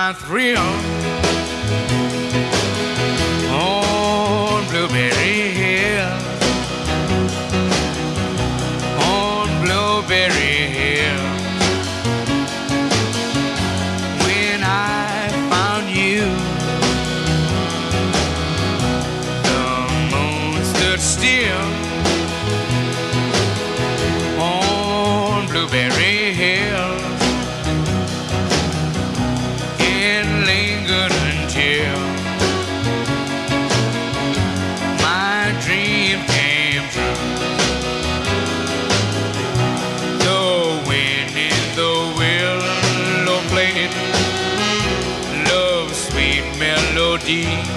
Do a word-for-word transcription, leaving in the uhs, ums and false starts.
my thrill on Blueberry Hill, on Blueberry Hill. When I found you, the moon stood still on Blueberry Hill. Lingered until my dream came true. The wind in the willow played love's sweet melody.